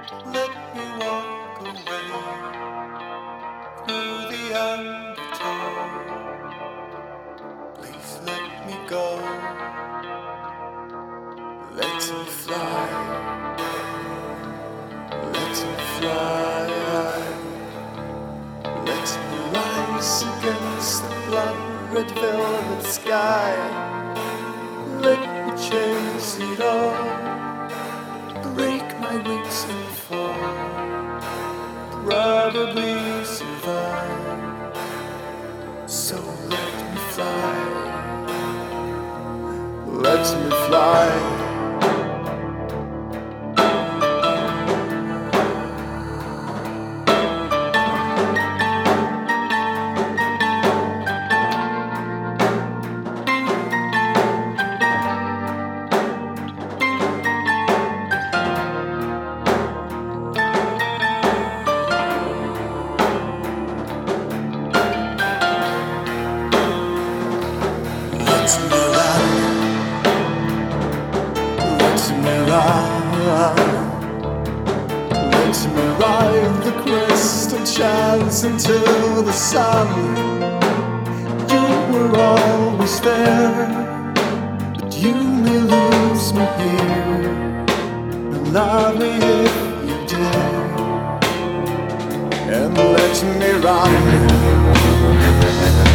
Let me walk away through the undertow. Please let me go. Let me fly. Let me fly. Let me rise against the blood red velvet sky. Let me chase it all. Break my wings and fall. Probably survive. So let me fly. Let me fly. Let me run, let me run, let me ride the crest of chance until the sun. You were always there, but you may lose me here. And love me if you dare, and let me run.